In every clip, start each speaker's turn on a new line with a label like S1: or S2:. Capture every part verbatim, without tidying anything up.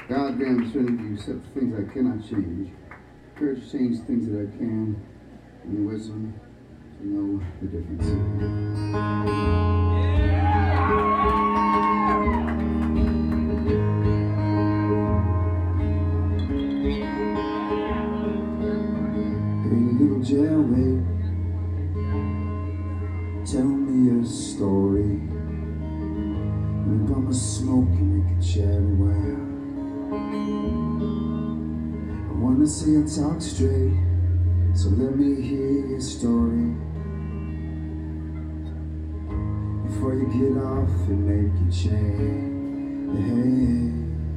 S1: God-damn Trinity, except for things I cannot change. Courage to change things that I can, and the wisdom to know the difference. Hey, little jailmate, tell me a story. We bum a smoke and we can chat a while. I wanna see you talk straight, so let me hear your story before you get off and make your change. Hey,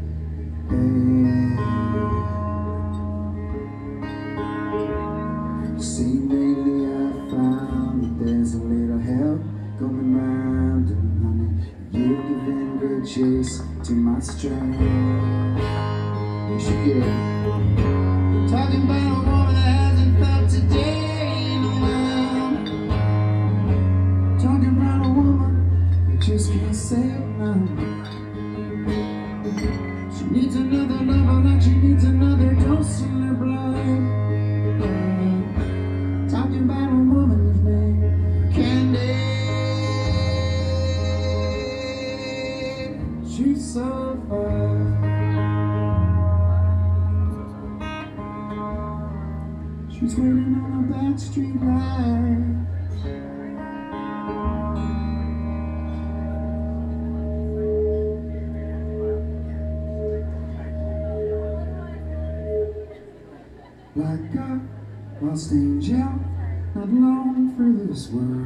S1: hey. See, lately I found that there's a little help going round, and honey, you're giving great chase to my strength. You should get it. Talking about a woman that hasn't felt today in a while. Talking about a woman that just can't say it now. She needs another lover like she needs another dose in her blood. Talking about a woman who's named Candy. She's so fine. She's waiting on a backstreet line. Like a lost angel, not long for this world.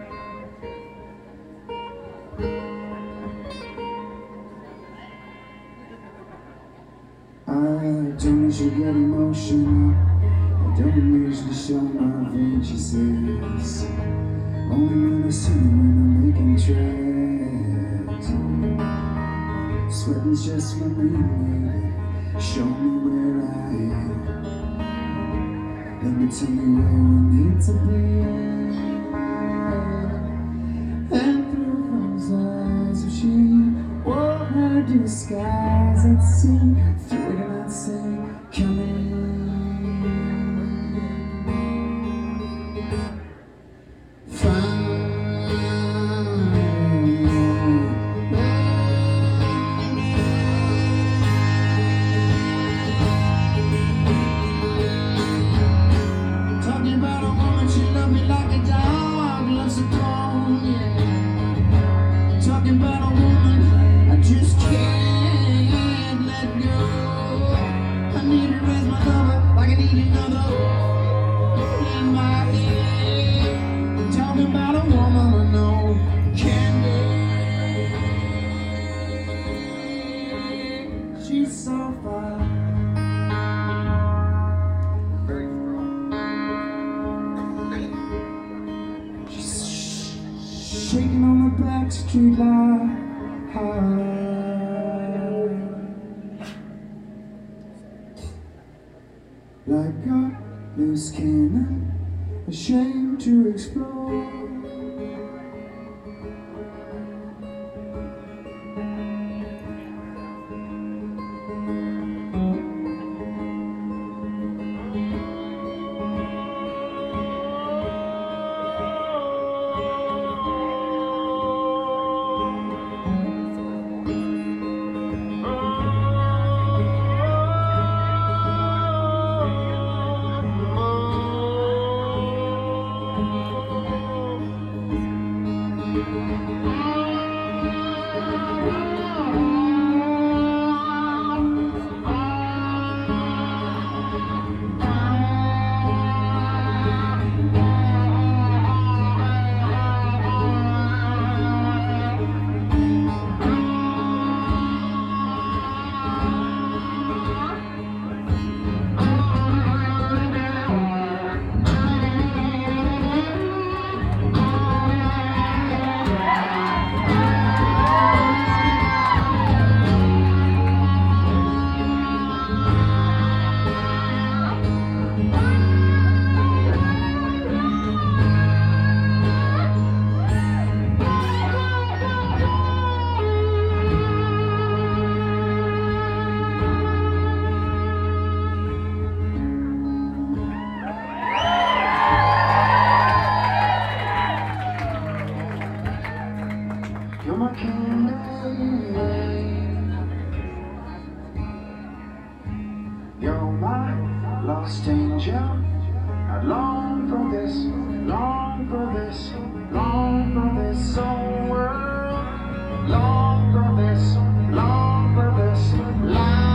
S1: I don't usually get emotional. I don't usually show my veins, she says. Only when I see you when I'm making tracks. Sweating's just what we need. Show me where I am. Let me tell me where we need to be. And through those eyes of she wore her disguise at sea. Through it and I'd say, come in. Talking about a woman I just can't let go. I need her as my lover, like I need another in my head. Talking about a woman I know Candy. She's so fine. Shaking on the back street line. Like a loose cannon, ashamed to explore. stranger. I long for this, long for this, long for this whole world. Long for this, long for this life.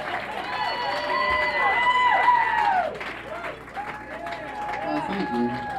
S1: Thank you.